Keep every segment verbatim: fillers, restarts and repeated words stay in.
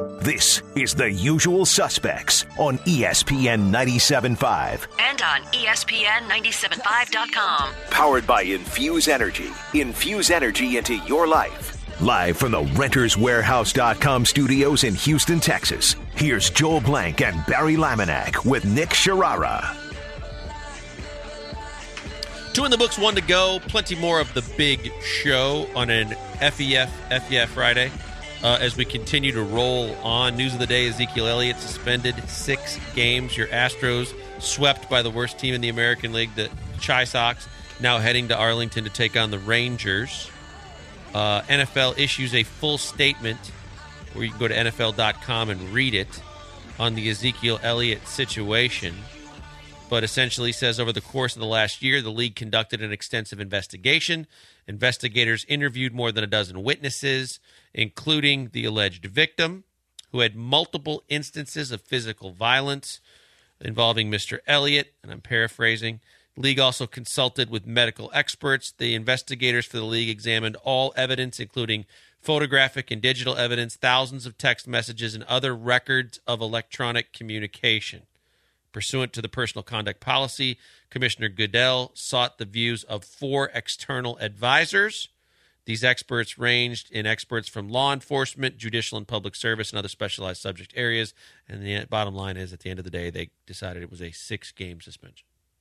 This is The Usual Suspects on E S P N ninety-seven point five. And on E S P N ninety-seven point five dot com. Powered by Infuse Energy. Infuse energy into your life. Live from the Renters Warehouse dot com studios in Houston, Texas. Here's Joel Blank and Barry Laminack with Nick Sharara. Two in the books, one to go. Plenty more of the big show on an F E F, F E F Friday. Uh, as we continue to roll on. News of the day, Ezekiel Elliott suspended six games. Your Astros swept by the worst team in the American League, the Chi Sox, now heading to Arlington to take on the Rangers. Uh, N F L issues a full statement where you can go to N F L dot com and read it on the Ezekiel Elliott situation. But essentially says over the course of the last year, the league conducted an extensive investigation. Investigators interviewed more than a dozen witnesses, including the alleged victim, who had multiple instances of physical violence involving Mister Elliott, and I'm paraphrasing. The league also consulted with medical experts. The investigators for the league examined all evidence, including photographic and digital evidence, thousands of text messages, and other records of electronic communication. Pursuant to the personal conduct policy, Commissioner Goodell sought the views of four external advisors. These experts ranged in experts from law enforcement, judicial and public service, and other specialized subject areas. And the bottom line is, at the end of the day, they decided it was a six-game suspension.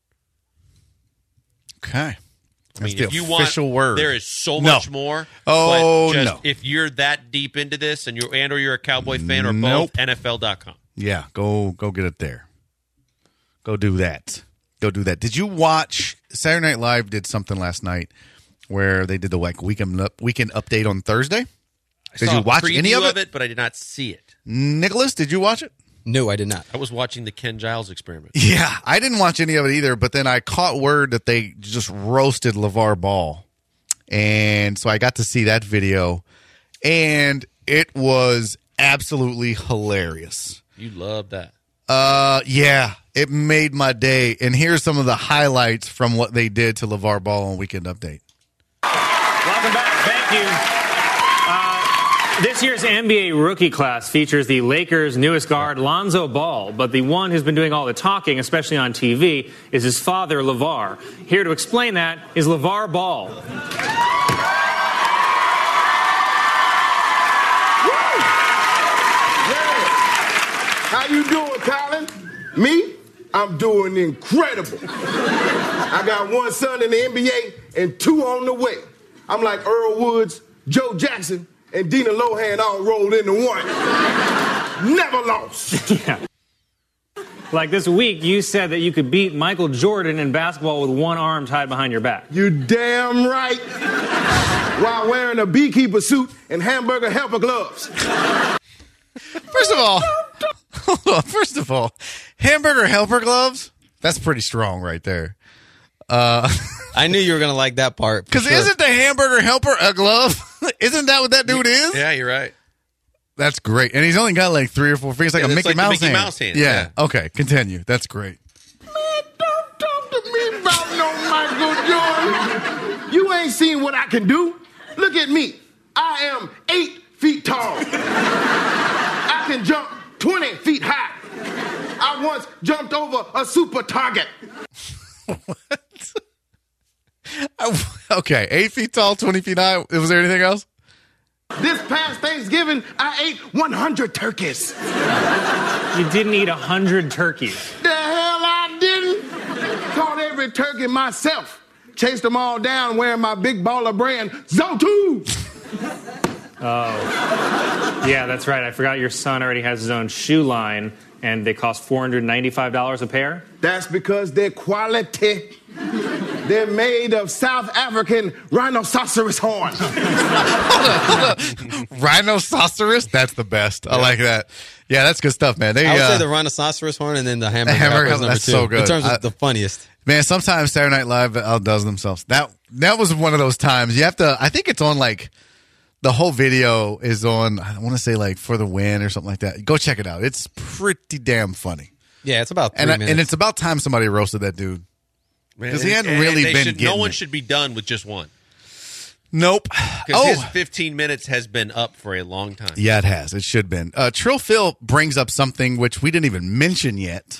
Okay. I mean, That's if the you official want, word. there is so No. much more. Oh, but just no. If you're that deep into this and you're and or you're a Cowboy fan or Nope. both, N F L dot com. Yeah, go go get it there. Go do that. Go do that. Did you watch Saturday Night Live did something last night where they did the like weekend weekend update on Thursday? I Did saw you watch a preview any of it? of it, but I did not see it. Nicholas, did you watch it? No, I did not. I was watching the Ken Giles experiment. Yeah, I didn't watch any of it either, but then I caught word that they just roasted LeVar Ball. And so I got to see that video, and it was absolutely hilarious. You love that. Uh, yeah, it made my day. And here's some of the highlights from what they did to LeVar Ball on Weekend Update. Welcome back. Thank you. Uh, this year's N B A rookie class features the Lakers' newest guard, Lonzo Ball. But the one who's been doing all the talking, especially on T V, is his father, LeVar. Here to explain that is LeVar Ball. How you doing, Colin? Me? I'm doing incredible. I got one son in the N B A and two on the way. I'm like Earl Woods, Joe Jackson, and Dina Lohan all rolled into one. Never lost. Yeah. Like this week, you said that you could beat Michael Jordan in basketball with one arm tied behind your back. You damn right. While wearing a beekeeper suit and hamburger helper gloves. First of all, hold on. First of all, hamburger helper gloves? That's pretty strong right there. Uh, I knew you were going to like that part. Because sure. isn't the hamburger helper a glove? Isn't that what that dude is? Yeah, you're right. That's great. And he's only got like three or four fingers, like Yeah, a that's Mickey like the Mouse Mickey hand. Mouse hand, Yeah. yeah. Okay, continue. That's great. Man, don't talk to me about no Michael Jordan. You ain't seen what I can do. Look at me. I am eight feet tall. I can jump twenty feet high. I once jumped over a super target. What? Okay, eight feet tall, twenty feet high. Was there anything else? This past Thanksgiving, I ate one hundred turkeys. You didn't eat one hundred turkeys. The hell I didn't. Caught every turkey myself. Chased them all down wearing my big baller brand, Zotu. Oh. Yeah, that's right. I forgot your son already has his own shoe line, and they cost four hundred ninety-five dollars a pair. That's because they're quality. They're made of South African rhinoceros horn. Rhinoceros? That's the best. I like that. Yeah, that's good stuff, man. They, I would uh, say the rhinoceros horn and then the hamburger, hamburger helper is number that's two. so good. In terms of I- the funniest. Man, sometimes Saturday Night Live outdoes themselves. That that was one of those times. You have to, I think it's on like, the whole video is on, I want to say like For the Win or something like that. Go check it out. It's pretty damn funny. Yeah, it's about three And, I- minutes. and it's about time somebody roasted that dude. Because he hadn't And really they been should, getting No one it. should be done with just one. Nope. Because Oh, his fifteen minutes has been up for a long time. yeah, it has. It should have been. Uh, Trill Phil brings up something which we didn't even mention yet.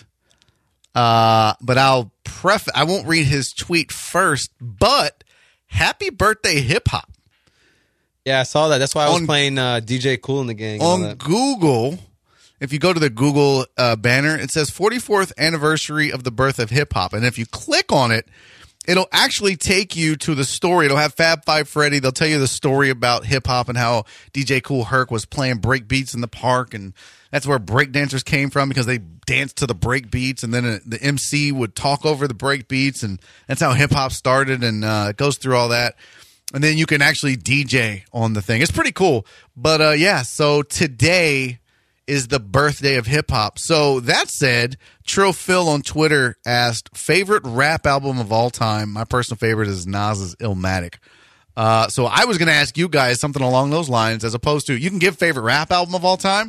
Uh, but I'll pref. I won't read his tweet first. But happy birthday, hip hop. Yeah, I saw that. That's why I was On- playing uh, D J Cool in the gang. and all On that. Google, if you go to the Google uh, banner, it says forty-fourth anniversary of the birth of hip hop. And if you click on it, it'll actually take you to the story. It'll have Fab Five Freddy. They'll tell you the story about hip hop and how D J Kool Herc was playing break beats in the park. And that's where break dancers came from because they danced to the break beats. And then uh, the M C would talk over the break beats. And that's how hip hop started. And uh, it goes through all that. And then you can actually D J on the thing. It's pretty cool. But uh, yeah, so today is the birthday of hip hop. So that said, Trill Phil on Twitter asked, favorite rap album of all time. My personal favorite is Nas's Illmatic. Uh, so I was going to ask you guys something along those lines, as opposed to, you can give favorite rap album of all time,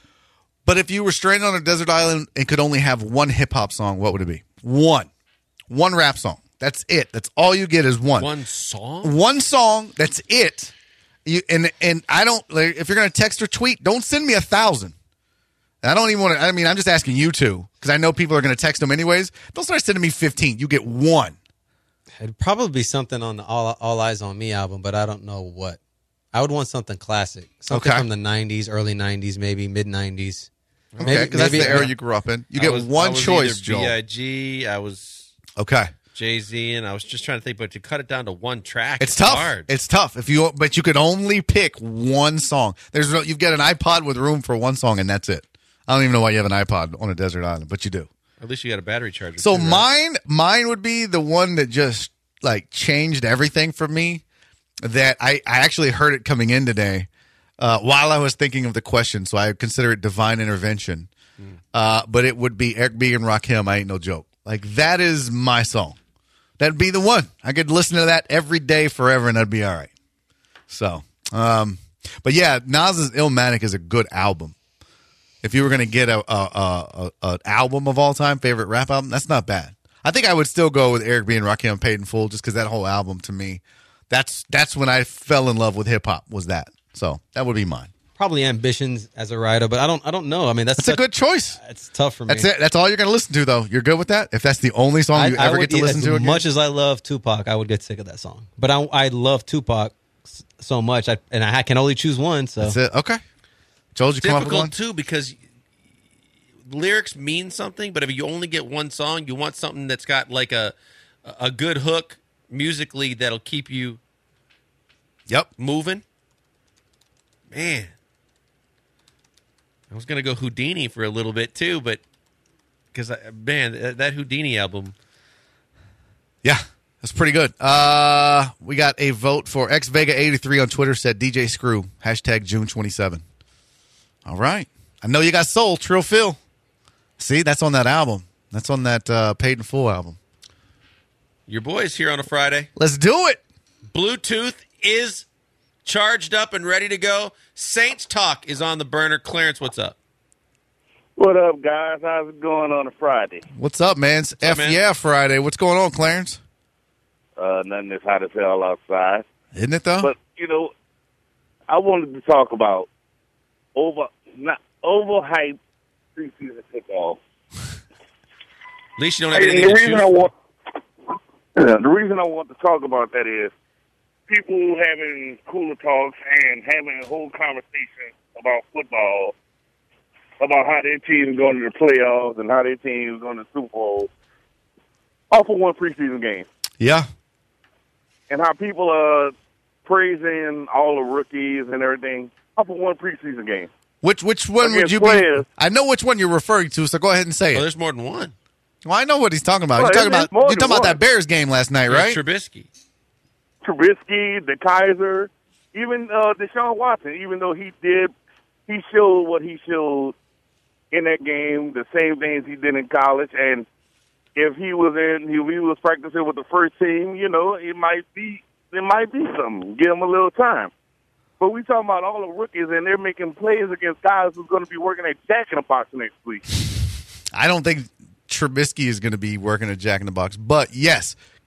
but if you were stranded on a desert island and could only have one hip hop song, what would it be? One. One rap song. That's it. That's all you get is one. One song? One song. That's it. You and and I don't. Like, if you're going to text or tweet, don't send me a thousand. I don't even want to. I mean, I'm just asking you to because I know people are going to text them anyways. Don't start sending me fifteen. You get one. It'd probably be something on the All, All Eyes on Me album, but I don't know what. I would want something classic, something Okay. from the nineties, early nineties, maybe mid nineties. Okay, because that's the era you grew up in. You I get was- I one was choice, either Joel. B I G, I was Okay. Jay-Z, and I was just trying to think, but to cut it down to one track, It's it's, tough. hard. It's tough if you, but you could only pick one song. There's no, you've got an iPod with room for one song, and that's it. I don't even know why you have an iPod on a desert island, but you do. At least you got a battery charger. So too, right? mine, mine would be the one that just like changed everything for me. That I, I actually heard it coming in today uh, while I was thinking of the question, so I consider it divine intervention. Mm. Uh, but it would be Eric B and Rakim. I ain't no joke. Like that is my song. That'd be the one. I could listen to that every day forever, and that'd be all right. So, um, but yeah, Nas's Illmatic is a good album. If you were going to get a, a, a, a an album of all time, favorite rap album, that's not bad. I think I would still go with Eric B and Rakim, Paid in Full, just because that whole album to me, that's that's when I fell in love with hip hop. Was that? So that would be mine. Probably Ambitions as a writer, but I don't. I don't know. I mean, that's That's such, a good choice. It's tough for me. That's it. That's all you're going to listen to, though. You're good with that. If that's the only song you I, I ever would get to eat- listen as to, again? much as I love Tupac, I would get sick of that song. But I, I love Tupac s- so much, I, and I can only choose one. So That's it. Okay. Joel, did you come up with one? difficult too because lyrics mean something, but if you only get one song, you want something that's got like a a good hook musically that'll keep you Yep. moving. Man, I was gonna go Houdini for a little bit too, but because man, that, that Houdini album. Yeah, that's pretty good. Uh, we got a vote for X Vega eighty-three on Twitter said D J Screw, hashtag June twenty-seventh. All right. I know you got soul, Trill Phil. See, that's on that album. That's on that uh, Paid in Full album. Your boy's here on a Friday. Let's do it. Bluetooth is charged up and ready to go. Saints Talk is on the burner. Clarence, what's up? What up, guys? How's it going on a Friday? What's up, man? It's F man? Yeah Friday. What's going on, Clarence? Uh, nothing is hot as hell outside. Isn't it, though? But, you know, I wanted to talk about over not overhyped preseason kickoff. At least you don't have And anything the to reason choose I from. want the reason I want to talk about that is people having cooler talks and having a whole conversation about football, about how their team is going to the playoffs and how their team is going to the Super Bowl, off of one preseason game. yeah. And how people are praising all the rookies and everything off of one preseason game. Which which one would Against you players. be? I know which one you're referring to, so go ahead and say Oh, it. there's more than one. Well, I know what he's talking about. Well, you're talking it's about more you're than talking about one. that Bears game last night, right? There's Trubisky. Trubisky, the Kaiser, even uh, Deshaun Watson, even though he did, he showed what he showed in that game, the same things he did in college. And if he was in, if he was practicing with the first team, you know, it might be, it might be something. Give him a little time. But we talking about all the rookies, and they're making plays against guys who's going to be working at Jack in the Box next week. I don't think Trubisky is going to be working at Jack in the Box, but yes,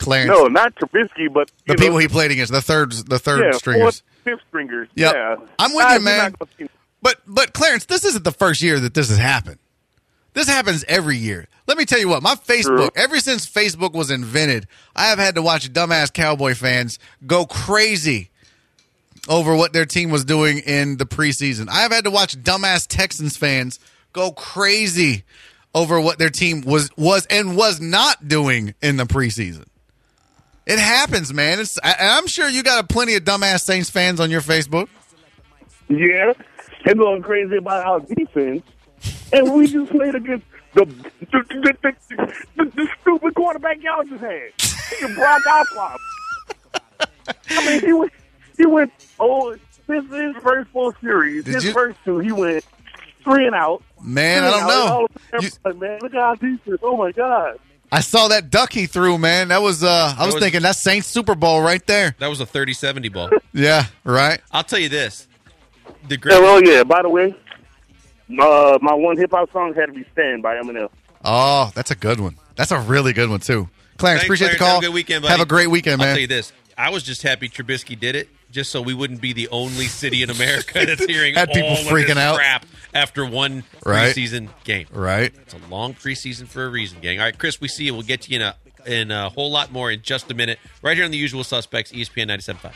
Clarence. No, not Trubisky, but the you people know, he played against, the third, the third yeah, stringers. fourth, fifth stringers. Yep. Yeah, I'm with Ah, you, you're man. not gonna see- But but Clarence, this isn't the first year that this has happened. This happens every year. Let me tell you what, my Facebook, True. ever since Facebook was invented, I have had to watch dumbass Cowboy fans go crazy over what their team was doing in the preseason. I have had to watch dumbass Texans fans go crazy over what their team was was and was not doing in the preseason. It happens, man. It's, I, I'm sure you got a plenty of dumbass Saints fans on your Facebook. Yeah, they're going crazy about our defense, and we just played against the the, the, the, the, the stupid quarterback y'all just had. Nigga Brock Osweiler. I mean, he went he went oh this is his first full series. Did his you- first two, he went three and out. Man, Three I and don't out. know. All of them, You- like, man, look at our defense. Oh my god. I saw that duck he threw, man. That was uh I was, was- thinking that's Saints Super Bowl right there. That was a thirty seventy ball. Yeah, right. I'll tell you this. The Yeah, great, well, yeah. By the way, uh, my one hip hop song had to be "Stand" by Eminem. Oh, that's a good one. That's a really good one too. Clarence, Thanks, appreciate Clarence. the call. Have a good weekend, buddy. Have a great weekend, I'll man. tell you this. I was just happy Trubisky did it, just so we wouldn't be the only city in America that's hearing Had people all freaking of this out. crap after one Right. preseason game. Right. It's a long preseason for a reason, gang. All right, Chris, we see you. We'll get you in a in a whole lot more in just a minute, right here on The Usual Suspects, E S P N ninety-seven point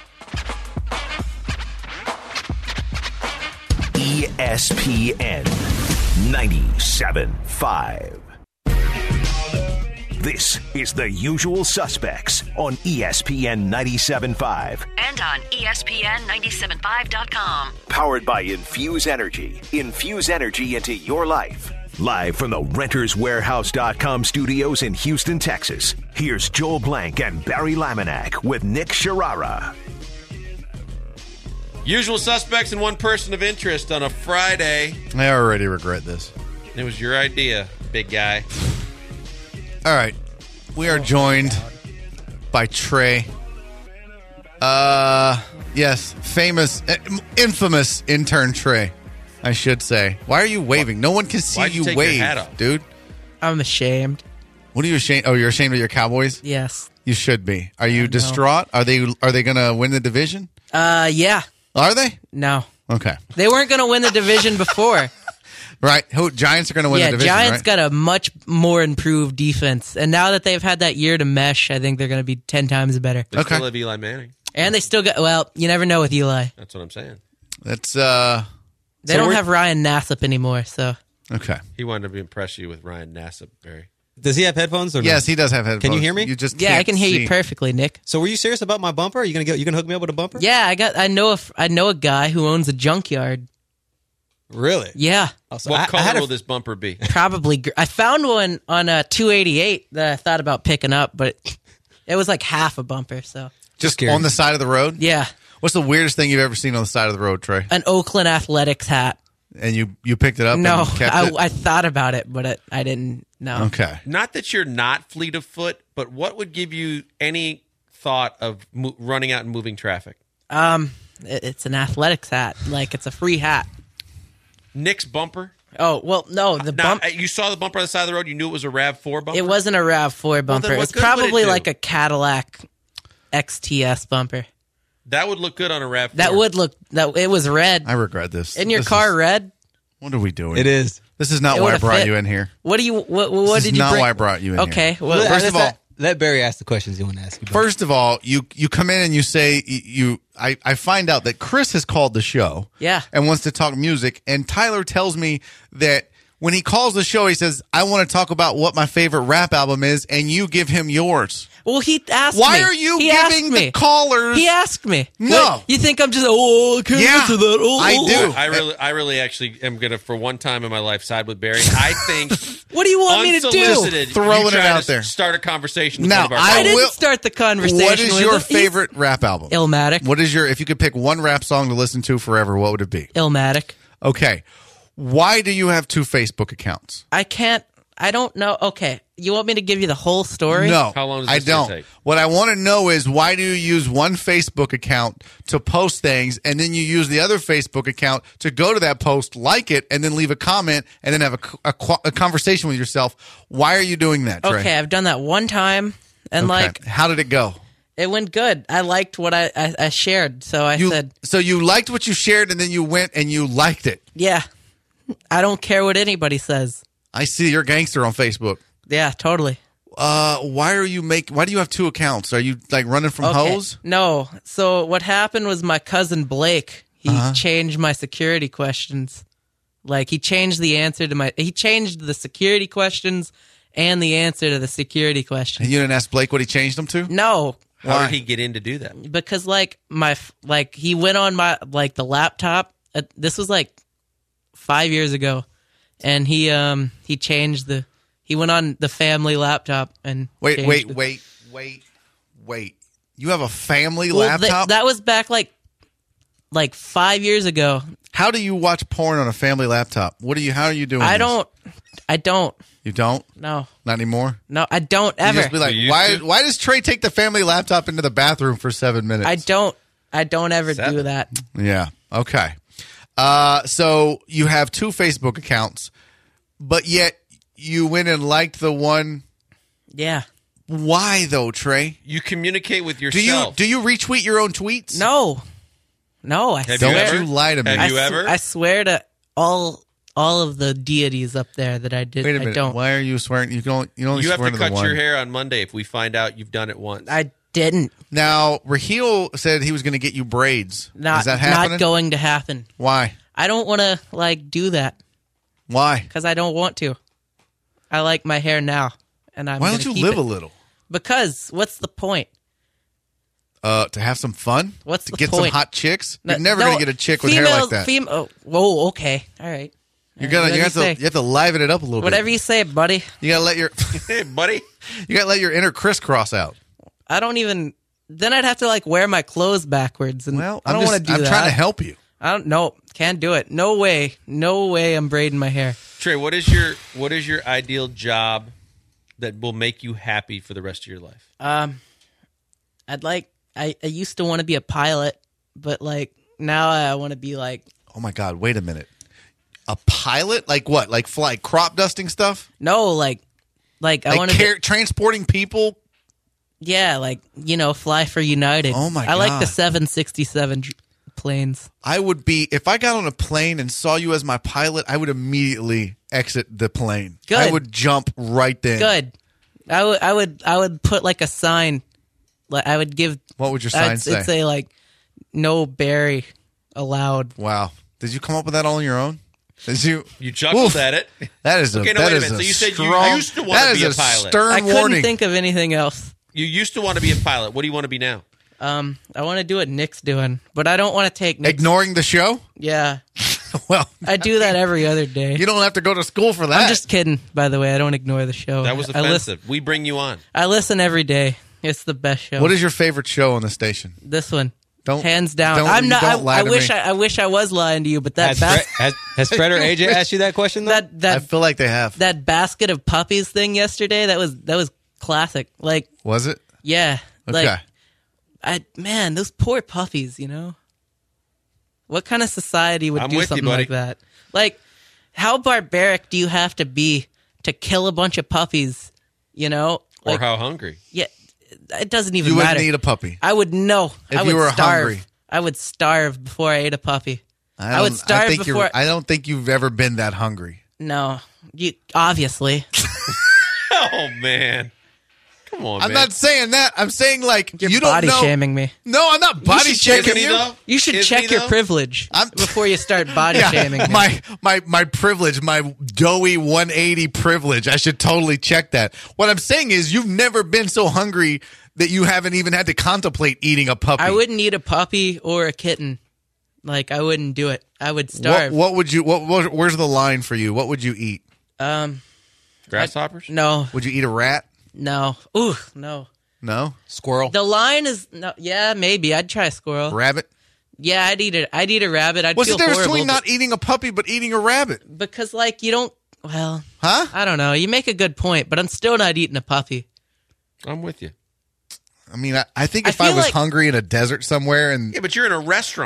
five. E S P N ninety-seven point five. This is The Usual Suspects on E S P N ninety-seven point five. And on E S P N ninety-seven point five dot com. Powered by Infuse Energy. Infuse energy into your life. Live from the Renters Warehouse dot com studios in Houston, Texas. Here's Joel Blank and Barry Laminack with Nick Sharara. Usual Suspects and one person of interest on a Friday. I already regret this. It was your idea, big guy. All right. We are joined by Trey. Uh, yes, famous, eh, infamous intern Trey, I should say. Why are you waving? No one can see Why'd you you take your wave, hat off? dude. I'm ashamed. What are you ashamed? Oh, you're ashamed of your Cowboys? Yes. You should be. Are you distraught? Are they are they going to win the division? Uh, yeah. Are they? No. Okay. They weren't going to win the division before. Right. Who Giants are going to win yeah, the division, Giants right? got a much more improved defense. And now that they've had that year to mesh, I think they're going to be ten times better. They Okay. still have Eli Manning. And they still got, well, you never know with Eli. That's what I'm saying. That's uh They So don't we're- have Ryan Nassib anymore, so. okay. He wanted to impress you with Ryan Nassib, Barry. Does he have headphones or no? Yes, he does have headphones. Can you hear me? You just Yeah, I can't can hear see. you perfectly, Nick. So were you serious about my bumper? Are you gonna get? You gonna hook me up with a bumper? Yeah, I got. I know. A, f- I know a guy who owns a junkyard. Really? Yeah, Oh, so What I, I color had a- will this bumper be? probably. Gr- I found one on a two eighty-eight that I thought about picking up, but it was like half a bumper. So Just curious. on the side of the road? yeah, What's the weirdest thing you've ever seen on the side of the road, Trey? an Oakland Athletics hat. And you you picked it up No, and kept I, it? I thought about it, but it, I didn't. No. Okay. Not that you're not fleet of foot, but what would give you any thought of mo- running out and moving traffic? Um, it- it's an athletics hat. Like it's a free hat. Nick's bumper? Oh well, no, the Now, bump. uh, you saw the bumper on the side of the road. You knew it was a RAV four bumper? It wasn't a RAV four bumper. what it's good would it probably do? like a Cadillac X T S bumper. That would look good on a RAV four. That would look. That it was red. I regret this. In your This car, is- red. what are we doing? It is. This is not It why I would've brought fit. you in here. What do you? What, what This did is you not bring? why I brought you in Okay. here. Well, Let- First let of all- that- let Barry ask the questions you want to ask. You, First of all, you you come in and you say you, you I, I find out that Chris has called the show. Yeah. And wants to talk music. And Tyler tells me that when he calls the show, he says, I want to talk about what my favorite rap album is, and you give him yours. well, he asked Why me. are you He giving asked the me. callers? He asked me. No. What? You think I'm just? Oh, I can't Yeah, answer that. Oh, I oh, do. oh. I really, I really actually am going to, for one time in my life, side with Barry. I think What do you want me to do? unsolicited, Throwing you it try out to there. Start a conversation with Now, one of our I I callers. didn't will- start the conversation. What is with your him. He's- favorite rap album? Illmatic. What is your, if you could pick one rap song to listen to forever, what would it be? Illmatic. Okay. Why do you have two Facebook accounts? I can't. I don't know. Okay, you want me to give you the whole story? No, How long does I this gonna don't. take? What I want to know is why do you use one Facebook account to post things, and then you use the other Facebook account to go to that post, like it, and then leave a comment, and then have a, a, a conversation with yourself? Why are you doing that, Trey? Okay, I've done that one time. and Okay. like how did it go? it went good. I liked what I I, I shared, so I You, said, so you liked what you shared, and then you went and you liked it. yeah, I don't care what anybody says. I see you're a gangster on Facebook. Yeah, totally. Uh, why are you make? Why do you have two accounts? Are you like running from Okay. hoes? No. So what happened was my cousin Blake, he Uh-huh. changed my security questions. Like he changed the answer to my he changed the security questions and the answer to the security And questions. you didn't ask Blake what he changed them to? No, How Why? did he get in to do that? because like my f- like he went on my like the laptop. Uh, this was like five years ago, and he um he changed the he went on the family laptop and Wait, changed wait, it. wait, wait, wait. You have a family Well, th- laptop? that was back like like five years ago. How do you watch porn on a family laptop? What are you? How are you doing? I this? don't. I don't. You don't? No. Not anymore. No, I don't You ever. just be like, You used why? to? Why does Trey take the family laptop into the bathroom for seven minutes? I don't. I don't ever do Seven. that. Yeah. Okay. Uh, so you have two Facebook accounts, but yet you went and liked the one. Yeah. Why though, Trey? You communicate with Do you yourself. do you retweet your own tweets? No. No. I Have Don't you swear. ever? you lie to me. Have I, you s- ever? I swear to all all of the deities up there that I did. Wait a I minute. don't. Why are you swearing? You can only, you only You have swear to the cut one. your hair on Monday if we find out you've done it once. I didn't. Now, Raheel said he was going to get you braids. Not Is that happening? not going to happen. Why? I don't want to like do that Why? because I don't want to. I like my hair now, and I'm. Why gonna don't you keep live it. a little? Because what's the point? Uh, to have some fun? What's to the get point? some hot chicks? No- You're never no, going to get a chick with hair like females- that. Fem- oh, whoa, okay, all right. You're gonna Whatever you have you to say. you have to liven it up a little Whatever bit. you say, buddy. You gotta let your Hey, buddy. you gotta let your inner crisscross out. I don't even. Then I'd have to like wear my clothes backwards, and Well, I I'm don't just want to do I'm that. trying to help you. I don't. No, can't do it. No way. No way. I'm braiding my hair. Trey, what is your what is your ideal job that will make you happy for the rest of your life? Um, I'd like. I, I used to want to be a pilot, but like now I want to be like Oh my god! Wait a minute. A pilot? Like what? Like fly crop dusting stuff? no, like like I Like want to. car- transporting people? Yeah, like you know, fly for United. Oh, my I like the God. seven sixty-seven dr- planes. I would be if I got on a plane and saw you as my pilot. I would immediately exit the plane. Good. I would jump right then. Good. I would. I would. I would put like a sign. Like I would give. What would your sign I'd, say? It'd say like, "No Barry allowed." Wow! Did you come up with that all on your own? Did you? You chuckled Oof. at it. That is a Okay, no, that wait a is minute. So you said you strong- used to wanna that be is a pilot. Stern I couldn't warning. think of anything else. You used to want to be a pilot. What do you want to be now? Um, I want to do what Nick's doing, but I don't want to take Nick's. Ignoring the show? Yeah, Well, I do that every other day. you don't have to go to school for that. I'm just kidding, by the way. I don't ignore the show. That was I listen, offensive. We bring you on. I listen every day. It's the best show. What is your favorite show on the station? this one? Don't Hands down. don't- I'm you not. don't I, lie I to wish. me. I, I wish I was lying to you, but that Has, bas- Fred, has, has Fred or A J asked you that question? Though? that I that feel like they have. that basket of puppies thing yesterday. That was that was classic. Like Was it? yeah. Okay. Like I man, those poor puppies. You know. What kind of society would I'm do with you, something buddy. like that? Like, how barbaric do you have to be to kill a bunch of puppies? You know, Or like, how hungry? yeah, it doesn't even You matter. wouldn't eat a puppy. I would no. If I you would were starve. hungry. I would starve before I ate a puppy. I, I would don't- starve I think before- You're, I don't think you've ever been that hungry. No, you obviously. Oh man, come on, I'm man. not saying that. I'm saying like You're you don't body know. shaming me. No, I'm not body should check shaming me, you. though. You should Is check me, your though? privilege I'm- before you start body Yeah, shaming me. my my my privilege, my doughy one eighty privilege. I should totally check that. What I'm saying is, you've never been so hungry that you haven't even had to contemplate eating a puppy. I wouldn't eat a puppy or a kitten. Like I wouldn't do it. I would What, starve. what would you? What, what? Where's the line for you? What would you eat? Um, Grasshoppers? no, Would you eat a rat? no, ooh, no. No. Squirrel. The line is no. Yeah, maybe I'd try a squirrel. Rabbit. Yeah, I'd eat it. I'd eat a rabbit. I'd What's the feel difference horrible, between not eating a puppy but eating a rabbit? but- because like you don't. Well, Huh? I don't know. You make a good point, but I'm still not eating a puppy. I'm with you. I mean, I, I think I if I, feel was like- hungry in a desert somewhere and Yeah, but you're in a restaurant.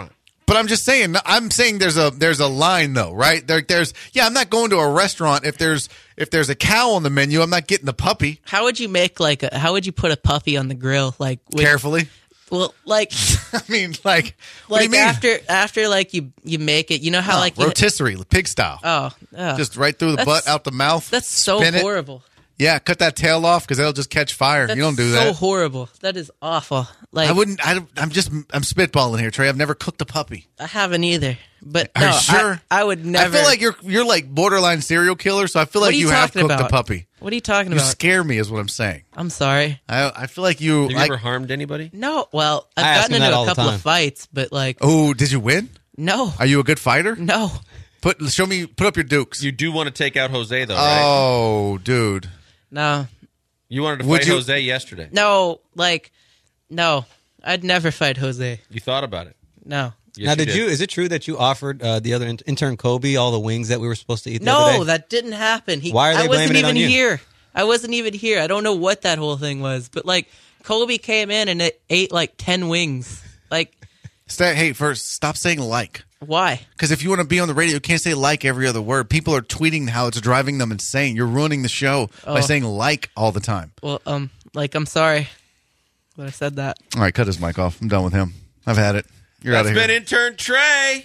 But I'm just saying, I'm saying there's a there's a line though, right? There, there's yeah. I'm not going to a restaurant if there's if there's a cow on the menu. I'm not getting the puppy. How would you make like a? How would you put a puppy on the grill? Like with, Carefully. Well, like I mean, like what like do you mean? after after like you you make it. You know how Oh, like you, rotisserie, pig style. oh, oh Just right through the That's- butt, out the mouth. that's so spin it. horrible. Yeah, cut that tail off because it'll just catch fire. That's you don't do so that. horrible. That is awful. Like I wouldn't. I, I'm just. I'm spitballing here, Trey. I've never cooked a puppy. I haven't either. But Are no, you sure? I, I would never. I feel like you're you're like borderline serial killer. So I feel What like are you you have talking cooked about? a puppy. What are you talking You about? scare me, is what I'm saying. I'm sorry. I I feel like you. Have you like, ever harmed anybody? No, well, I've I ask gotten him that into all a the couple time. of fights, but like, oh, did you win? no, Are you a good fighter? no. Put show me. Put up your dukes. You do want to take out Jose, though, right? Oh, dude. No, You wanted to Would fight you- Jose yesterday. no, like, no. I'd never fight Jose. You thought about it. No, Yes, now, did did. you? Is it true that you offered uh, the other in- intern Kobe all the wings that we were supposed to eat? The other no, day? that didn't happen. He, Why are they I wasn't blaming it even on you? here. I wasn't even here. I don't know what that whole thing was, but like, Kobe came in and it ate like ten wings. Like, Stay, hey, first, stop saying like. why? Because if you want to be on the radio, you can't say like every other word. People are tweeting how it's driving them insane. You're ruining the show by Oh. saying like all the time. Well, um, like, I'm sorry, but I said that. All right, cut his mic off. I'm done with him. I've had it. You're out That's of here. been intern Trey.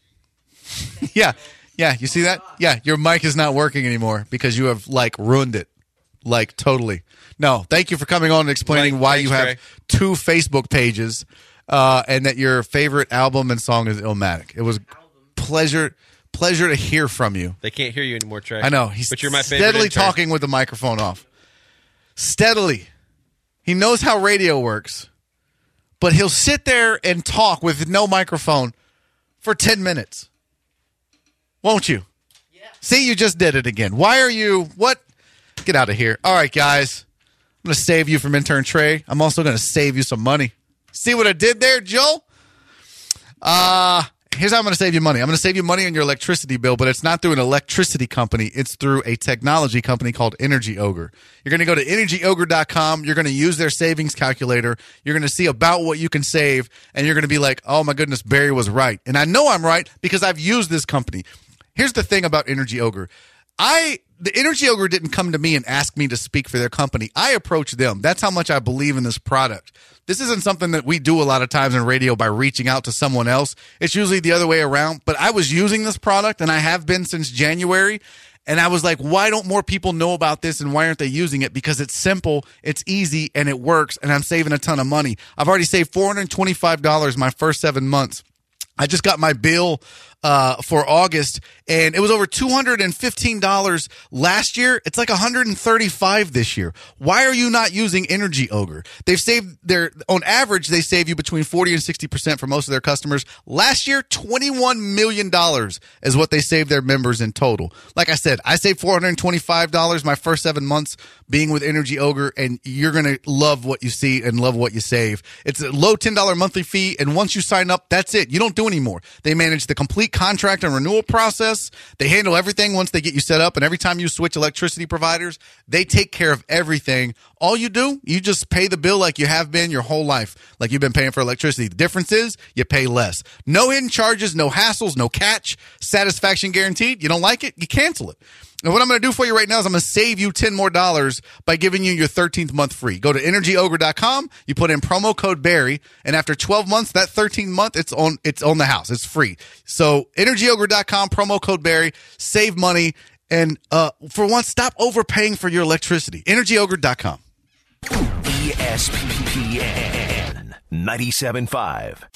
Yeah, yeah. You see that? Yeah, your mic is not working anymore because you have like ruined it, like totally. No, thank you for coming on and explaining Mike, why thanks, you have Trey. two Facebook pages, uh, and that your favorite album and song is Illmatic. It was pleasure, pleasure to hear from you. They can't hear you anymore, Trey. I know he's but you're my favorite steadily intern. talking with the microphone off. Steadily, he knows how radio works, but he'll sit there and talk with no microphone for ten minutes. Won't you? Yeah. See, you just did it again. Why are you? What? Get out of here. All right, guys. I'm going to save you from intern Trey. I'm also going to save you some money. See what I did there, Joe? Uh, here's how I'm going to save you money. I'm going to save you money on your electricity bill, but it's not through an electricity company. It's through a technology company called Energy Ogre. You're going to go to energy ogre dot com. You're going to use their savings calculator. You're going to see about what you can save, and you're going to be like, oh, my goodness, Barry was right. And I know I'm right because I've used this company. Here's the thing about Energy Ogre. I the Energy Ogre didn't come to me and ask me to speak for their company. I approached them. That's how much I believe in this product. This isn't something that we do a lot of times in radio by reaching out to someone else. It's usually the other way around. But I was using this product, and I have been since January. And I was like, why don't more people know about this, and why aren't they using it? Because it's simple, it's easy, and it works, and I'm saving a ton of money. I've already saved four hundred twenty-five dollars my first seven months. I just got my bill uh, for August, and it was over two hundred fifteen dollars last year. It's like one hundred thirty-five dollars this year. Why are you not using Energy Ogre? They've saved their, on average, they save you between forty and sixty percent for most of their customers. Last year, twenty-one million dollars is what they saved their members in total. Like I said, I saved four hundred twenty-five dollars my first seven months being with Energy Ogre, and you're going to love what you see and love what you save. It's a low ten dollars monthly fee, and once you sign up, that's it. You don't do anymore. They manage the complete contract and renewal process. They handle everything once they get you set up, and every time you switch electricity providers, they take care of everything. All you do, you just pay the bill like you have been your whole life, like you've been paying for electricity. The difference is you pay less. No hidden charges, no hassles, no catch. Satisfaction guaranteed. You don't like it, you cancel it. And what I'm going to do for you right now is I'm going to save you ten more dollars by giving you your thirteenth month free. Go to energy ogre dot com. You put in promo code Barry, and after twelve months, that thirteenth month, it's on it's on the house. It's free. So energy ogre dot com, promo code Barry, save money, and uh, for once, stop overpaying for your electricity. energy ogre dot com. E S P N ninety-seven point five.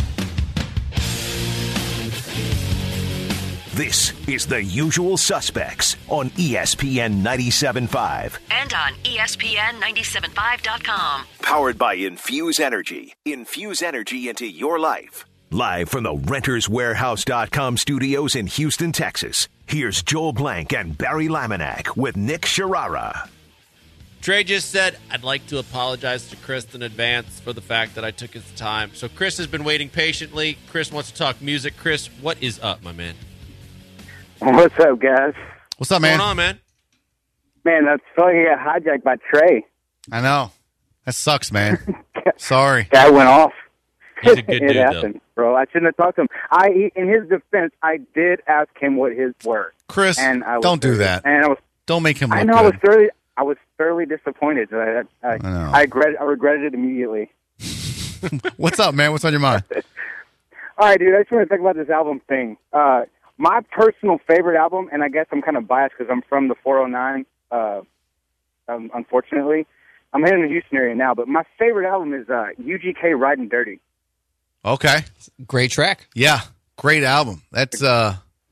This is The Usual Suspects on E S P N ninety-seven point five. And on E S P N ninety-seven five dot com. Powered by Infuse Energy. Infuse energy into your life. Live from the renters warehouse dot com studios in Houston, Texas. Here's Joel Blank and Barry Laminack with Nick Sharara. Trey just said, I'd like to apologize to Chris in advance for the fact that I took his time. So Chris has been waiting patiently. Chris wants to talk music. Chris, what is up, my man? What's up, guys? What's up, What's man? going on, man? Man, that's funny. He got hijacked by Trey. I know. That sucks, man. Sorry. Guy went off. He's a good it dude, happened, though. bro. I shouldn't have talked to him. I, in his defense, I did ask him what his were. Chris, and I was don't do very- that. And I was, Don't make him look I know good. I was thoroughly, I was thoroughly disappointed. I, I, I, know. I regret, I regretted it immediately. What's up, man? What's on your mind? All right, dude. I just want to talk about this album thing. Uh, my personal favorite album, and I guess I'm kind of biased because I'm from the four oh nine. Uh, um, unfortunately, I'm here in the Houston area now, but my favorite album is uh, U G K Riding Dirty. Okay. Great track. Yeah. Great album. That's uh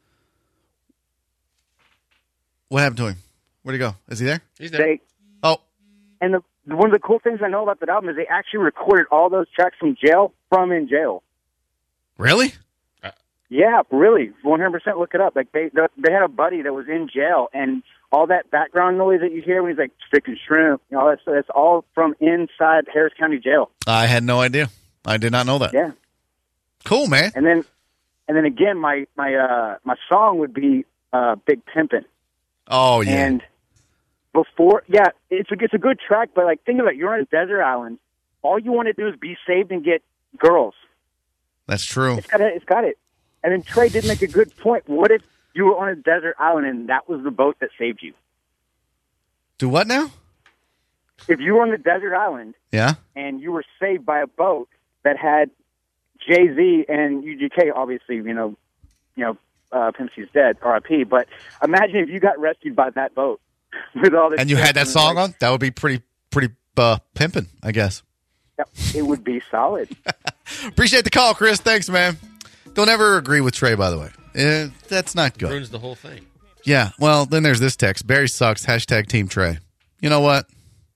what happened to him? Where'd he go? Is he there? He's there. They, Oh. and the, one of the cool things I know about that album is they actually recorded all those tracks from jail from in jail. Really? Yeah, really, one hundred percent. Look it up. Like they, they had a buddy that was in jail, and all that background noise that you hear when he's like sticking shrimp, you know, that's that's all from inside Harris County Jail. I had no idea. I did not know that. Yeah. Cool, man. And then, and then again, my my uh, my song would be uh, "Big Pimpin'." Oh yeah. And before, yeah, it's a it's a good track, but like think of it, you're on a desert island. All you want to do is be saved and get girls. That's true. It's got it. It's got it. And then Trey did make a good point. What if you were on a desert island and that was the boat that saved you? Do what now? If you were on the desert island Yeah. and you were saved by a boat that had Jay-Z and U G K, obviously, you know, you know, uh, Pimp C's dead, R I P. But imagine if you got rescued by that boat with all this. And you had that song like, on? That would be pretty pretty uh pimping, I guess. Yep, it would be solid. Appreciate the call, Chris. Thanks, man. Don't ever agree with Trey, by the way. Eh, that's not good. Ruins the whole thing. Yeah. Well, then there's this text. Barry sucks. Hashtag Team Trey. You know what?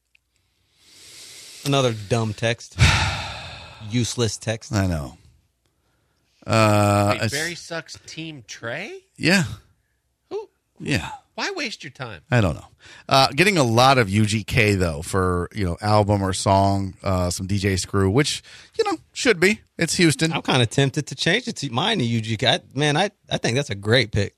Another dumb text. Useless text. I know. Uh, Wait, it's- Barry sucks Team Trey? yeah. Who? Yeah. Why waste your time? I don't know. Uh, getting a lot of U G K though for you know album or song, uh, some D J Screw, which you know should be. It's Houston. I'm kind of tempted to change it to mine to U G K. I, man, I, I think that's a great pick.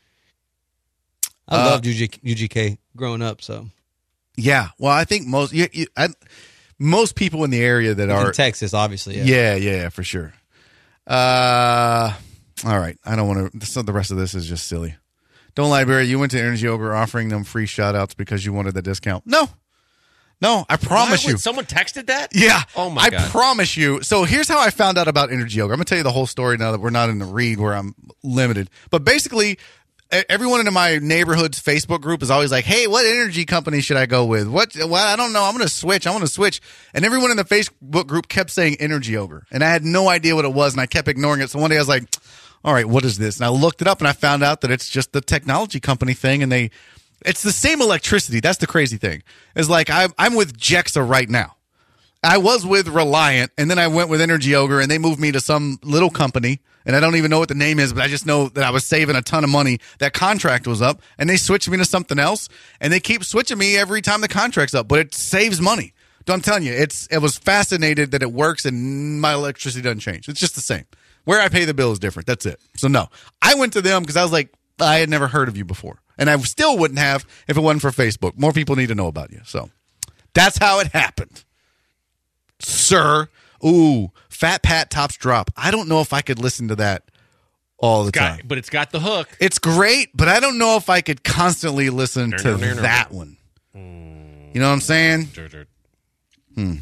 I Uh, loved U G, U G K growing up. So Yeah. Well, I think most you, you, I, most people in the area that are in Texas, obviously. Yeah. Yeah, yeah, for sure. Uh, all right. I don't want to. So the rest of this is just silly. Don't lie, Barry. You went to Energy Ogre offering them free shout outs because you wanted the discount. No. No, I promise Why you. would someone texted that? Yeah. Oh, my I God. promise you. So here's how I found out about Energy Ogre. I'm going to tell you the whole story now that we're not in the read where I'm limited. But basically, e- everyone in my neighborhood's Facebook group is always like, hey, what energy company should I go with? What? Well, I don't know. I'm going to switch. I want to switch. And everyone in the Facebook group kept saying Energy Ogre. And I had no idea what it was, and I kept ignoring it. So one day I was like, all right, what is this? And I looked it up, and I found out that it's just the technology company thing, and they it's the same electricity. That's the crazy thing. It's like I'm, I'm with Jexa right now. I was with Reliant, and then I went with Energy Ogre, and they moved me to some little company, and I don't even know what the name is, but I just know that I was saving a ton of money. That contract was up, and they switched me to something else, and they keep switching me every time the contract's up, but it saves money. So I'm telling you, it's it was fascinated that it works, and my electricity doesn't change. It's just the same. Where I pay the bill is different. That's it. So no, I went to them because I was like, I had never heard of you before, and I still wouldn't have if it wasn't for Facebook. More people need to know about you. So that's how it happened. Sir, ooh, Fat Pat Tops Drop. I don't know if I could listen to that all the Got- time. but it's got the hook. It's great, but I don't know if I could constantly listen to that one. You know what I'm saying? Hmm.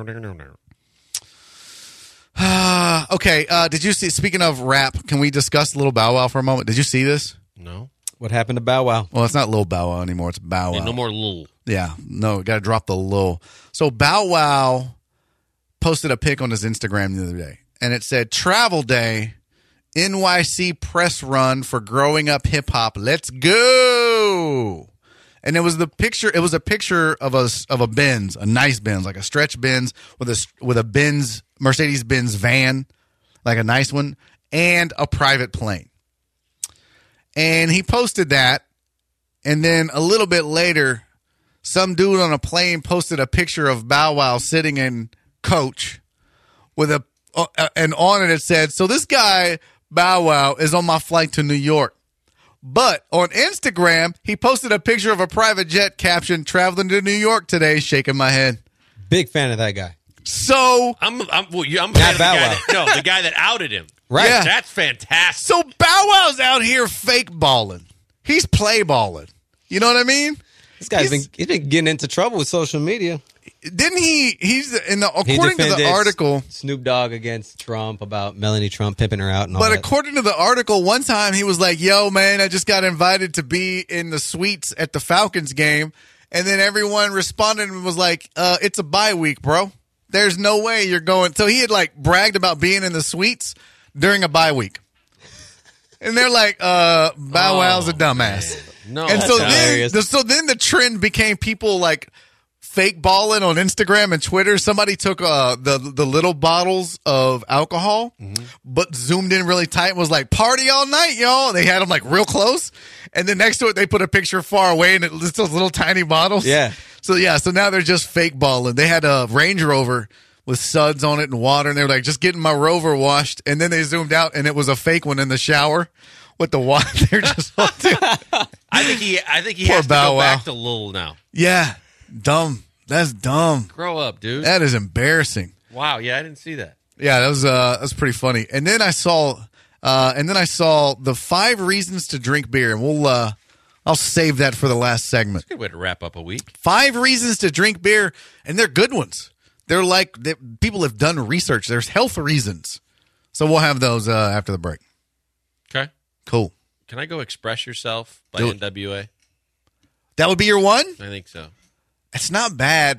Okay, uh, did you see, speaking of rap, can we discuss Lil Bow Wow for a moment? Did you see this? No. What happened to Bow Wow? Well, it's not Lil Bow Wow anymore. It's Bow Wow. Yeah, no more Lil. Yeah, no, got to drop the Lil. So Bow Wow posted a pic on his Instagram the other day, and it said, Travel Day, N Y C press run for growing up hip hop. Let's go. And it was the picture. It was a picture of a of a Benz, a nice Benz, like a stretch Benz with a with a Benz Mercedes Benz van, like a nice one, and a private plane. And he posted that, and then a little bit later, some dude on a plane posted a picture of Bow Wow sitting in coach with a uh, and on it it said, "So this guy Bow Wow is on my flight to New York." But on Instagram, he posted a picture of a private jet captioned, "Traveling to New York today, shaking my head." Big fan of that guy. So I'm, I'm, well, you- I'm a fan of the guy that, no, the guy that outed him. Right. Yeah. That's fantastic. So Bow Wow's out here fake balling. He's play balling. You know what I mean? This guy's He's- been he's been getting into trouble with social media. Didn't he? He's in the He according to the defended article. Snoop Dogg against Trump about Melanie Trump pimping her out and all But that. according to the article, one time he was like, "Yo, man, I just got invited to be in the suites at the Falcons game," and then everyone responded and was like, uh, "It's a bye week, bro. There's no way you're going." So he had like bragged about being in the suites during a bye week, and they're like, uh, "Bow Wow's a dumbass." No, and so That's then, hilarious. the, so then the trend became people like fake balling on Instagram and Twitter. Somebody took uh, the the little bottles of alcohol, but zoomed in really tight and was like, "Party all night, y'all." They had them like real close, and then next to it they put a picture far away, and it lists those little tiny bottles. Yeah. So yeah, so now they're just fake balling. They had a Range Rover with suds on it and water, and they were like, "Just getting my Rover washed," and then they zoomed out, and it was a fake one in the shower with the water. They're just I think he, I think he Poor has to Bow go Wow. back to Lil now. yeah, dumb. That's dumb. Grow up, dude. That is embarrassing. Wow. Yeah, I didn't see that. Yeah, that was uh, that was pretty funny. And then I saw, uh, and then I saw the five reasons to drink beer, and we'll, uh, I'll save that for the last segment. Good way to wrap up a week. Five reasons to drink beer, and they're good ones. They're like they, people have done research. There's health reasons, so we'll have those uh, after the break. Okay. Cool. Can I go Express Yourself by Do it. N W A? That would be your one. I think so. It's not bad.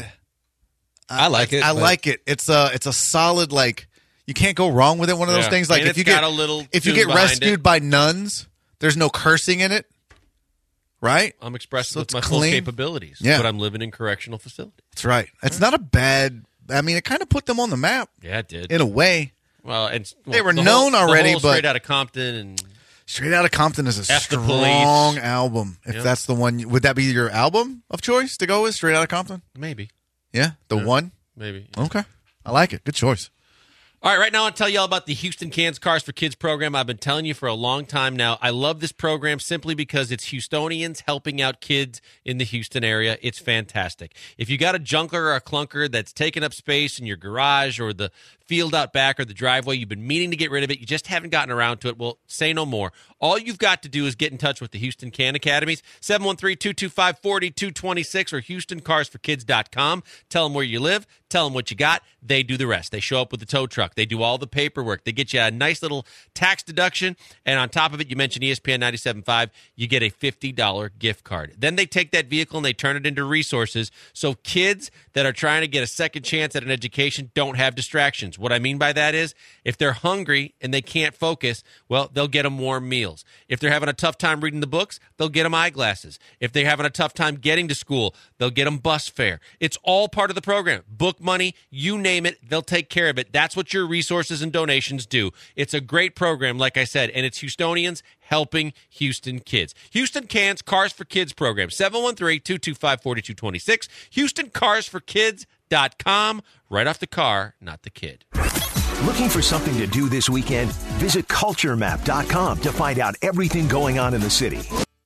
I like it. I but like it. It's a it's a solid like you can't go wrong with it. One of those Yeah. things like And if it's you got get a little if you tune get behind rescued it. by nuns, there's no cursing in it, right? I'm expressed So with it's my full clean. capabilities. Yeah. But I'm living in correctional facility. That's right. It's not a bad. I mean, it kind of put them on the map Yeah, it did. in a way. well, and well, They were the known whole, already, the whole but- straight out of Compton and Straight Outta Compton is a F the strong Police. album. If Yeah. that's the one, would that be your album of choice to go with? Straight Outta Compton. maybe, Yeah, the one. maybe. Okay, I like it. Good choice. All right, right now I'll tell you all about the Houston Cans Cars for Kids program. I've been telling you for a long time now. I love this program simply because it's Houstonians helping out kids in the Houston area. It's fantastic. If you got a junker or a clunker that's taking up space in your garage or the field out back or the driveway, you've been meaning to get rid of it, you just haven't gotten around to it, well, say no more. All you've got to do is get in touch with the Houston Can Academies, seven one three, two two five, four two two six or houston cars for kids dot com. Tell them where you live. Tell them what you got. They do the rest. They show up with the tow truck. They do all the paperwork. They get you a nice little tax deduction. And on top of it, you mentioned E S P N ninety-seven point five, you get a fifty dollars gift card. Then they take that vehicle and they turn it into resources so kids that are trying to get a second chance at an education don't have distractions. What I mean by that is if they're hungry and they can't focus, well, they'll get them warm meals. If they're having a tough time reading the books, they'll get them eyeglasses. If they're having a tough time getting to school, they'll get them bus fare. It's all part of the program. Book money, you name it, they'll take care of it. That's what your resources and donations do. It's a great program, like I said, and it's Houstonians helping Houston kids. Houston Cans Cars for Kids program, seven one three, two two five, four two two six, houston cars for kids dot com. Right off the car, not the kid. Looking for something to do this weekend? Visit culture map dot com to find out everything going on in the city.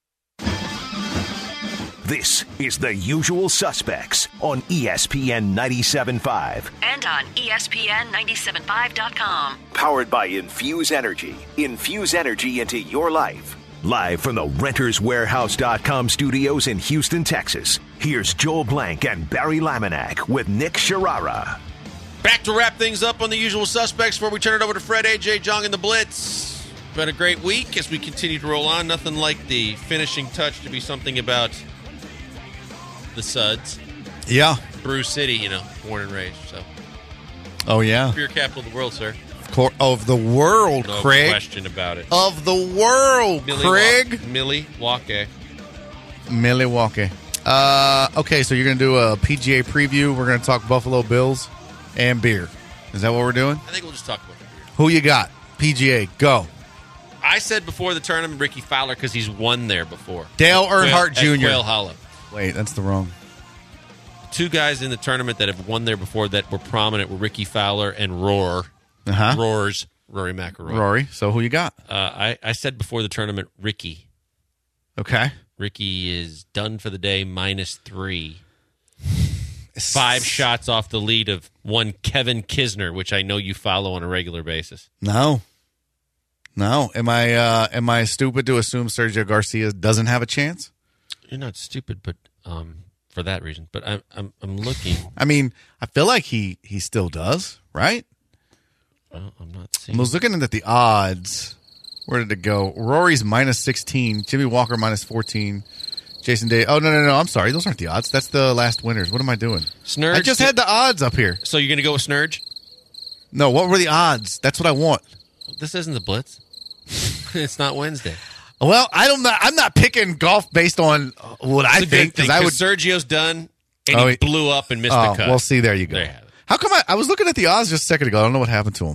This is The Usual Suspects on E S P N ninety-seven point five. And on E S P N ninety-seven point five dot com. Powered by Infuse Energy. Infuse energy into your life. Live from the renters warehouse dot com studios in Houston, Texas. Here's Joel Blank and Barry Laminack with Nick Sharara. Back to wrap things up on The Usual Suspects before we turn it over to Fred, A J, Jong, and the Blitz. Been a great week as we continue to roll on. Nothing like the finishing touch to be something about the Suds. Yeah. Brew City, you know, born and raised. So, Oh yeah. beer capital of the world, sir. Cor- of the world, No Craig. question about it. Of the world, Craig. Milwaukee. Milwaukee. Uh, okay, so you're going to do a P G A preview. We're going to talk Buffalo Bills and beer. Is that what we're doing? I think we'll just talk about the beer. Who you got? P G A, go. I said before the tournament, Ricky Fowler, because he's won there before. Dale At Quail- Earnhardt at Junior Quail Hollow. Wait, that's the wrong. Two guys in the tournament that have won there before that were prominent were Ricky Fowler and Roar. Uh-huh. Roar's Rory McIlroy. Rory, so who you got? Uh, I, I said before the tournament, Ricky. Okay. Ricky is done for the day, minus three. five shots off the lead of one Kevin Kisner, which I know you follow on a regular basis. No. No. Am I uh, am I stupid to assume Sergio Garcia doesn't have a chance? You're not stupid, but um, for that reason. But I'm I'm, I'm looking. I mean, I feel like he, he still does, right? Well, I'm not seeing. I was looking at the odds. Where did it go? Rory's minus sixteen. Jimmy Walker minus fourteen. Jason Day. Oh, no, no, no. I'm sorry. Those aren't the odds. That's the last winners. What am I doing? Snurge. I just had the odds up here. So you're going to go with Snurge? No, what were the odds? That's what I want. This isn't the Blitz. It's not Wednesday. Well, I don't know. I'm not picking golf based on what I think. Because I would. Sergio's done, and Oh, he he- blew up and missed Oh, the cut. well, see, there you go. There you have it. How come I, I was looking at the odds just a second ago? I don't know what happened to him.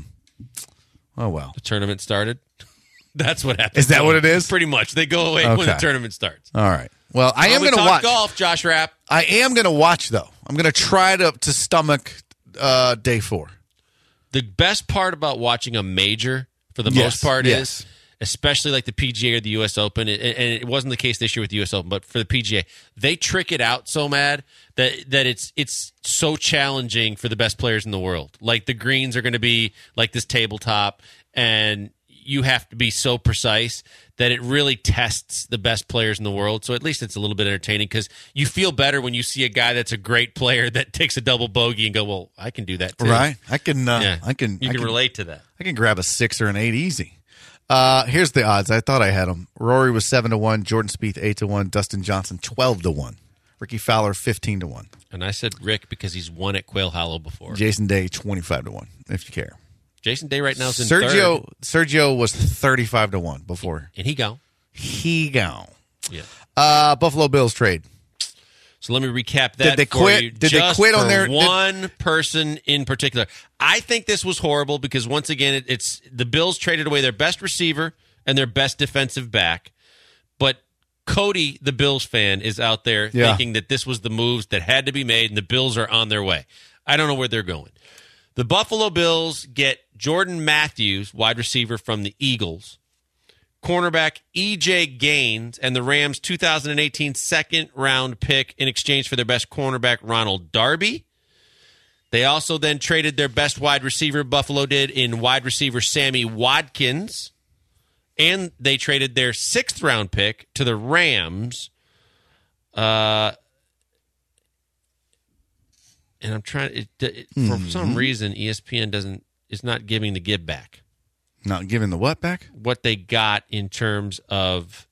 Oh, well. The tournament started. That's what happened. Is that what it is? Pretty much. They go away when the Okay. tournament starts. All right. Well, I am Well, we going to talk watch. golf, Josh Rapp. I am going to watch, though. I'm going to try to, to stomach uh, day four. The best part about watching a major, for the Yes, most part, yes. is especially like the P G A or the U S Open, and and it wasn't the case this year with the U S Open, but for the P G A, they trick it out so mad that that it's it's so challenging for the best players in the world. Like the greens are going to be like this tabletop, and you have to be so precise that it really tests the best players in the world. So at least it's a little bit entertaining because you feel better when you see a guy that's a great player that takes a double bogey and go, well, I can do that too. Right? I can. Uh, Yeah. I can. You I can relate to that. I can grab a six or an eight easy. Uh, here's the odds. I thought I had them. Rory was seven to one. Jordan Spieth eight to one. Dustin Johnson twelve to one. Ricky Fowler fifteen to one. And I said Rick because he's won at Quail Hollow before. Jason Day twenty five to one. If you care. Jason Day right now is in Sergio third. Sergio was thirty five to one before. And he gone. He gone. Yeah. Uh, Buffalo Bills trade. So let me recap that. Did they for quit- you did they just quit on for their- did- one person in particular? I think this was horrible because once again, it, it's the Bills traded away their best receiver and their best defensive back, but Cody, the Bills fan, is out there Yeah. thinking that this was the moves that had to be made, and the Bills are on their way. I don't know where they're going. The Buffalo Bills get Jordan Matthews, wide receiver from the Eagles, cornerback E J Gaines, and the Rams' two thousand eighteen second-round pick in exchange for their best cornerback, Ronald Darby. They also then traded their best wide receiver, Buffalo did, in wide receiver Sammy Watkins. And they traded their sixth-round pick to the Rams. Uh, and I'm trying it, it, for Mm-hmm. some reason E S P N doesn't is not giving the give back. Not giving the what back? What they got in terms of.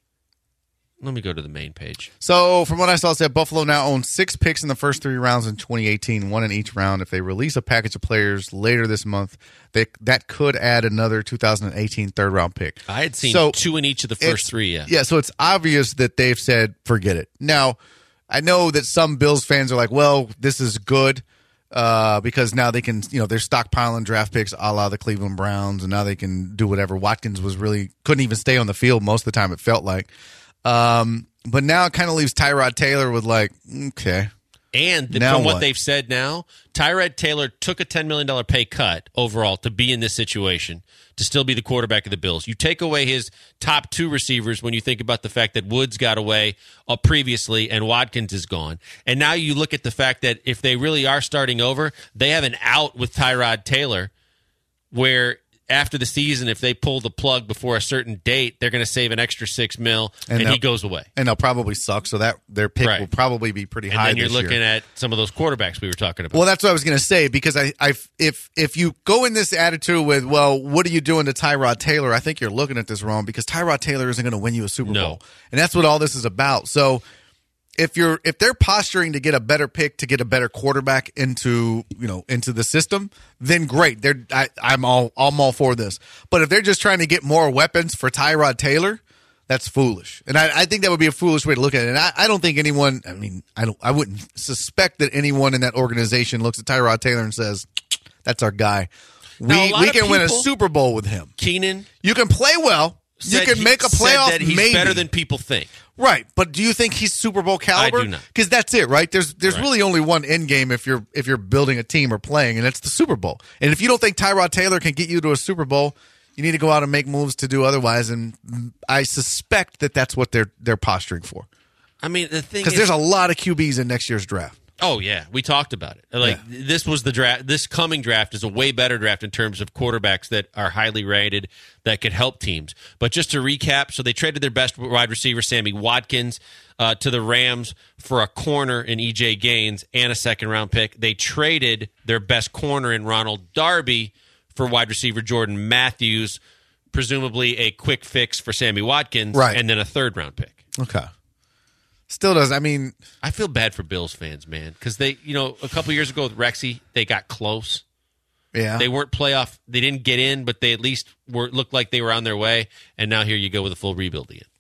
Let me go to the main page. So, from what I saw, it said Buffalo now owns six picks in the first three rounds in twenty eighteen, one in each round. If they release a package of players later this month, they, that could add another two thousand eighteen third round pick. I had seen So, two in each of the it's- first three. Yeah, Yeah, so it's obvious that they've said, forget it. Now, I know that some Bills fans are like, well, this is good uh, because now they can, you know, they're stockpiling draft picks a la the Cleveland Browns, and now they can do whatever. Watkins was really, couldn't even stay on the field most of the time, it felt like. Um, but now it kind of leaves Tyrod Taylor with like, okay. And th- Now from what? what? they've said now, Tyrod Taylor took a ten million dollars pay cut overall to be in this situation, to still be the quarterback of the Bills. You take away his top two receivers when you think about the fact that Woods got away uh, previously and Watkins is gone. And now you look at the fact that if they really are starting over, they have an out with Tyrod Taylor where after the season, if they pull the plug before a certain date, they're going to save an extra six mil, and, they'll- he goes away. And they'll probably suck, so that their pick Right. will probably be pretty And high then you're this looking year. at some of those quarterbacks we were talking about. Well, that's what I was going to say, because I, I, if if you go in this attitude with, well, what are you doing to Tyrod Taylor? I think you're looking at this wrong, because Tyrod Taylor isn't going to win you a Super No. Bowl, and that's what all this is about. So if you're if they're posturing to get a better pick, to get a better quarterback into you know into the system, then great. They're I, I'm all I'm all for this. But if they're just trying to get more weapons for Tyrod Taylor, that's foolish, and I, I think that would be a foolish way to look at it. And I, I don't think anyone. I mean, I don't. I wouldn't suspect that anyone in that organization looks at Tyrod Taylor and says, "That's our guy. We Now, a lot we of can win a people- Super Bowl with him. Keenan You can play well. You said can he- make a said playoff. that he's maybe better than people think. right, but do you think he's Super Bowl caliber? I do not. Because that's it, right? There's there's Right. really only one end game if you're if you're building a team or playing, and it's the Super Bowl. And if you don't think Tyrod Taylor can get you to a Super Bowl, you need to go out and make moves to do otherwise. And I suspect that that's what they're they're posturing for. I mean, the thing Because is, there's a lot of Q Bs in next year's draft. Oh, yeah. We talked about it. Like, yeah. this was the draft. This coming draft is a way better draft in terms of quarterbacks that are highly rated that could help teams. But just to recap, so they traded their best wide receiver, Sammy Watkins, uh, to the Rams for a corner in E J Gaines and a second-round pick. They traded their best corner in Ronald Darby for wide receiver Jordan Matthews, presumably a quick fix for Sammy Watkins, right. and then a third-round pick. Okay. Still does. I mean, I feel bad for Bills fans, man, because they, you know, a couple years ago with Rexy, they got close. Yeah, they weren't playoff. They didn't get in, but they at least were looked like they were on their way. And now here you go with a full rebuild again.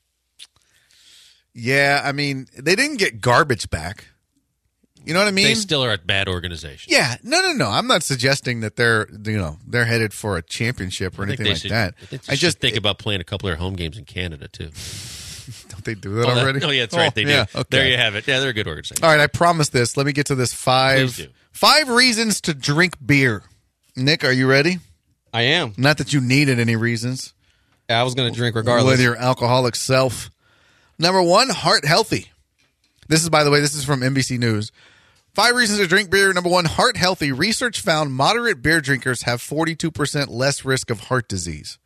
Yeah, I mean, they didn't get garbage back. You know what I mean? They still are a bad organization. Yeah, no, no, no. I'm not suggesting that they're, you know, they're headed for a championship or anything like should, that. I, think I just think it, about playing a couple of their home games in Canada too. Don't they do that oh, already? That, oh, yeah, that's right. Oh, they do. Yeah, okay. There you have it. Yeah, they're a good organization. All right, I promise this. Let me get to this five five reasons to drink beer. Nick, are you ready? I am. Not that you needed any reasons. Yeah, I was going to drink regardless. With your alcoholic self. Number one, heart healthy. This is, by the way, this is from N B C News. Five reasons to drink beer. Number one, heart healthy. Research found moderate beer drinkers have forty-two percent less risk of heart disease.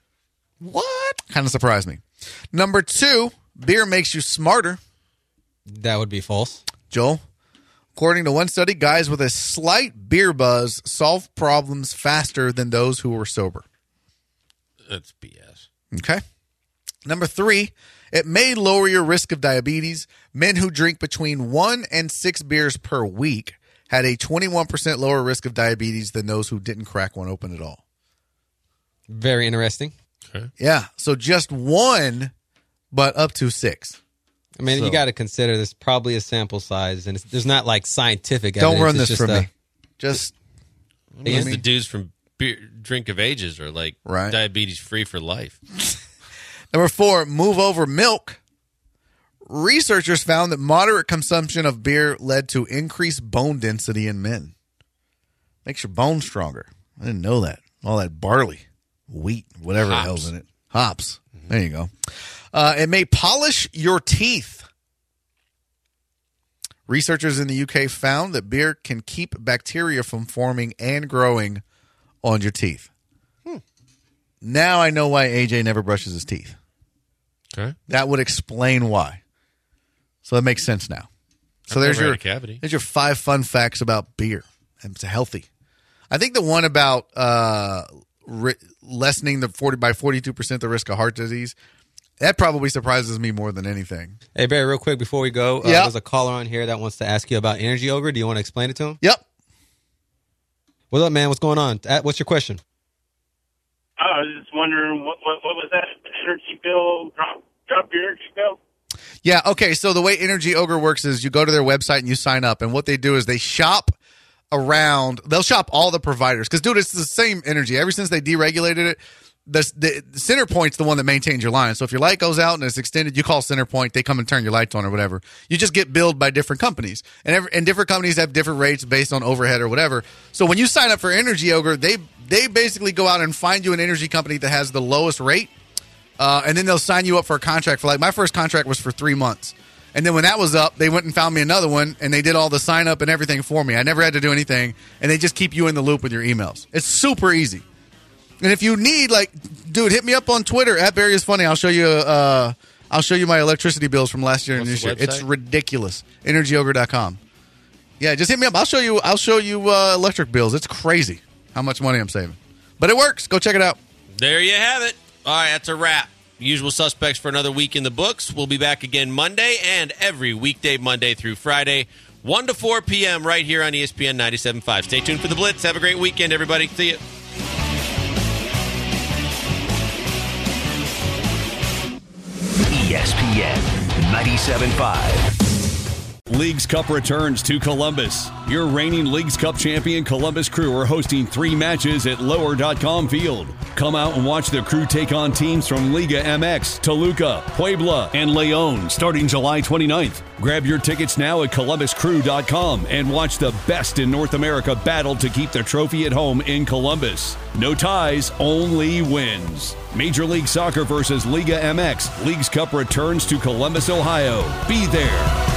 What? Kind of surprised me. Number two, beer makes you smarter. That would be false. Joel? According to one study, guys with a slight beer buzz solve problems faster than those who were sober. That's B S. Okay. Number three, it may lower your risk of diabetes. Men who drink between one and six beers per week had a twenty-one percent lower risk of diabetes than those who didn't crack one open at all. Very interesting. Okay. Yeah. So just one, but up to six. I mean, so, you got to consider there's probably a sample size, and it's, there's not like scientific don't evidence. Don't run it's this just for a, me. Just I mean, the dudes from beer, Drink of Ages are like right. diabetes free for life. Number four, move over milk. Researchers found that moderate consumption of beer led to increased bone density in men. Makes your bones stronger. I didn't know that. All that barley, wheat, whatever the hell's in it. Hops. Mm-hmm. There you go. Uh, it may polish your teeth. Researchers in the U K found that beer can keep bacteria from forming and growing on your teeth. Hmm. Now I know why A J never brushes his teeth. Okay. That would explain why. So that makes sense now. So I've there's never your had a cavity. There's your five fun facts about beer. And it's healthy. I think the one about uh, re- lessening the forty by forty-two percent the risk of heart disease, that probably surprises me more than anything. Hey, Barry, real quick before we go, uh, yep. there's a caller on here that wants to ask you about Energy Ogre. Do you want to explain it to him? Yep. What's up, man? What's going on? What's your question? I was just wondering, what, what, what was that energy bill? Drop, drop your energy bill? Yeah, okay. So the way Energy Ogre works is you go to their website and you sign up. And what they do is they shop around. They'll shop all the providers. Because, dude, it's the same energy. Ever since they deregulated it, the, the, the CenterPoint's the one that maintains your line. So if your light goes out and it's extended, you call CenterPoint. They come and turn your lights on or whatever. You just get billed by different companies. And, every, and different companies have different rates based on overhead or whatever. So when you sign up for Energy Ogre, they, they basically go out and find you an energy company that has the lowest rate. Uh, and then they'll sign you up for a contract for like my first contract was for three months. And then when that was up, they went and found me another one and they did all the sign up and everything for me. I never had to do anything. And they just keep you in the loop with your emails. It's super easy. And if you need, like, dude, hit me up on Twitter at Barry is Funny. I'll show you. Uh, I'll show you my electricity bills from last year and What's this year. the It's ridiculous. energy ogre dot com. Yeah, just hit me up. I'll show you. I'll show you uh, electric bills. It's crazy how much money I'm saving, but it works. Go check it out. There you have it. All right, that's a wrap. Usual suspects for another week in the books. We'll be back again Monday and every weekday, Monday through Friday, one to four p.m. right here on E S P N ninety-seven point five. Stay tuned for the Blitz. Have a great weekend, everybody. See you. E S P N ninety-seven point five. Leagues Cup returns to Columbus. Your reigning Leagues Cup champion Columbus Crew are hosting three matches at lower dot com Field. Come out and watch the Crew take on teams from Liga M X, Toluca, Puebla, and Leon starting July twenty-ninth. Grab your tickets now at columbus crew dot com and watch the best in North America battle to keep the trophy at home in Columbus. No ties, only wins. Major League Soccer versus Liga M X. Leagues Cup returns to Columbus, Ohio. Be there.